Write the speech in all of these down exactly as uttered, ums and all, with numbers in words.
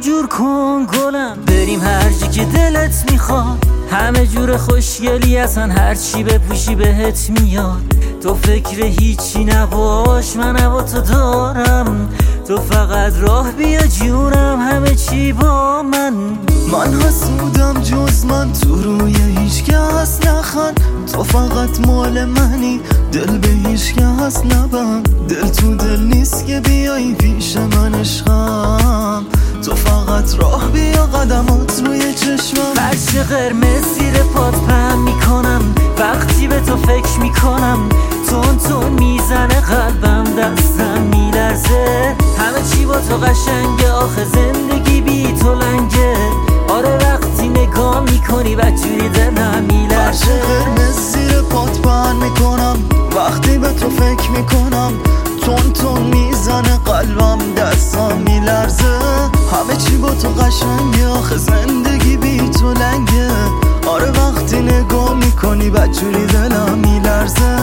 جور کن گلم، بریم هر جا که دلت میخواد. همه جور خوشگلی هستن، هر چی بپوشی بهت میاد. تو فکر هیچی نباش، من هوا تو دارم. تو فقط راه بیا جونم، همه چی با من. من حسودم جز من، تو روی هیچ کس نخند. تو فقط مال منی، دل به هیچ کس نبند. دل تو دل نیست که بیایی پیش من عشقم. تو فقط راه بیا، قدمات روی چشمم. فرش قرمز زیر پات پهم میکنم، وقتی به تو فکر میکنم. تون تون میزنه قلبم، دستم میلرزه. همه چی با تو قشنگه، آخه زندگی بی تو لنگه. آره وقتی نگاه میکنی بدجوری دلم میلرزه. فرش قرمز زیر پات پهن میکنم، وقتی به تو فکر میکنم. تون تون میزنه قلبم، دستم میلرزه. همه چی با تو قشنگه، آخه زندگی بی تو لنگه. آره وقتی نگاه میکنی بدجوری دلم میلرزه.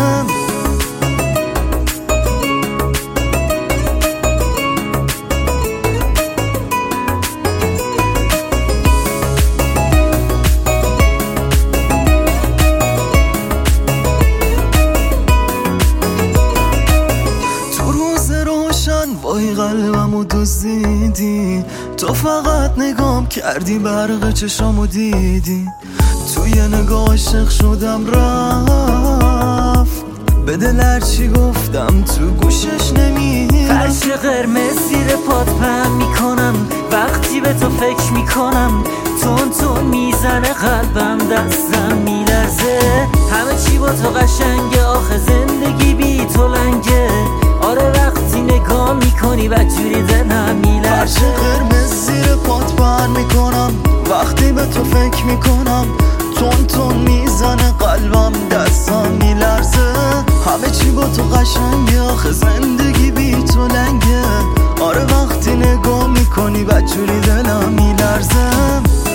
وای قلبمو دزدیدی، تو فقط نگام کردی، برق چشامو دیدی. توی نگاه عاشق شدم رفت، به دل هرچی گفتم تو گوشش نمیرم. فرش قرمز زیر پات پهم میکنم، وقتی به تو فکر میکنم. تون تون میزنه قلبم، دستم میلرزه. همه چی با تو قشنگه، آخه زندگی بی تو لنگه. آره وقتی نگاه میکنی بدجوری دلم میلرزه. فرش قرمز زیر پات پهن میکنم، وقتی به تو فکر میکنم. تون تون میزنه قلبم، دستم میلرزه. همه چی با تو قشنگه، آخه زندگی بی تو لنگه. آره وقتی نگاه میکنی بدجوری دلم میلرزه.